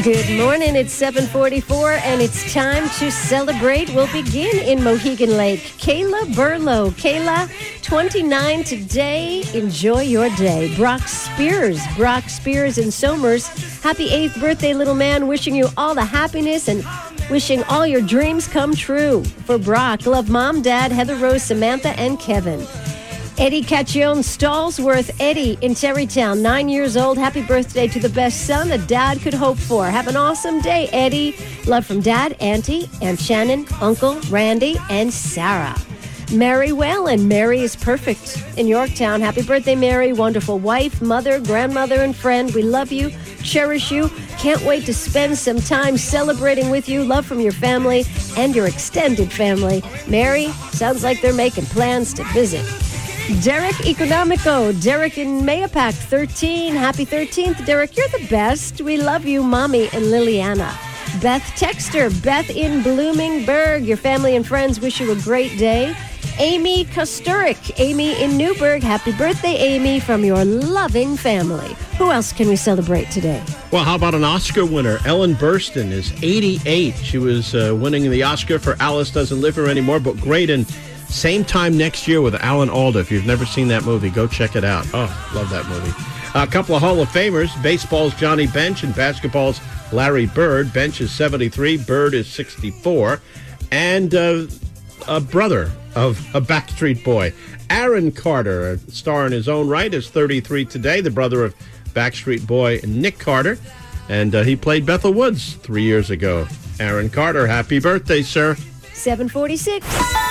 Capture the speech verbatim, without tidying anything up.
Good morning. It's seven forty-four, and it's time to celebrate. We'll begin in Mohegan Lake. Kayla Burlow. Kayla, twenty-nine today. Enjoy your day. Brock Spears. Brock Spears in Somers. Happy eighth birthday, little man. Wishing you all the happiness and wishing all your dreams come true. For Brock, love Mom, Dad, Heather Rose, Samantha, and Kevin. Eddie Caccione Stallsworth. Eddie in Terrytown, nine years old. Happy birthday to the best son a dad could hope for. Have an awesome day, Eddie. Love from Dad, Auntie, Aunt Shannon, Uncle, Randy, and Sarah. Mary Whalen. Mary is perfect in Yorktown. Happy birthday, Mary. Wonderful wife, mother, grandmother, and friend. We love you, cherish you. Can't wait to spend some time celebrating with you. Love from your family and your extended family. Mary, sounds like they're making plans to visit. Derek Economico. Derek in Mayapack, thirteen. Happy thirteenth, Derek. You're the best. We love you, Mommy and Liliana. Beth Texter. Beth in Bloomingburg. Your family and friends wish you a great day. Amy Kosturik. Amy in Newburgh. Happy birthday, Amy, from your loving family. Who else can we celebrate today? Well, how about an Oscar winner? Ellen Burstyn is eighty-eight. She was uh, winning the Oscar for Alice Doesn't Live Here Anymore, but great in Same Time Next Year with Alan Alda. If you've never seen that movie, go check it out. Oh, love that movie. A couple of Hall of Famers. Baseball's Johnny Bench and basketball's Larry Bird. Bench is seventy-three. Bird is sixty-four. And uh, a brother of a Backstreet Boy, Aaron Carter, a star in his own right, is thirty-three today. The brother of Backstreet Boy Nick Carter. And uh, he played Bethel Woods three years ago. Aaron Carter, happy birthday, sir. seven forty-six.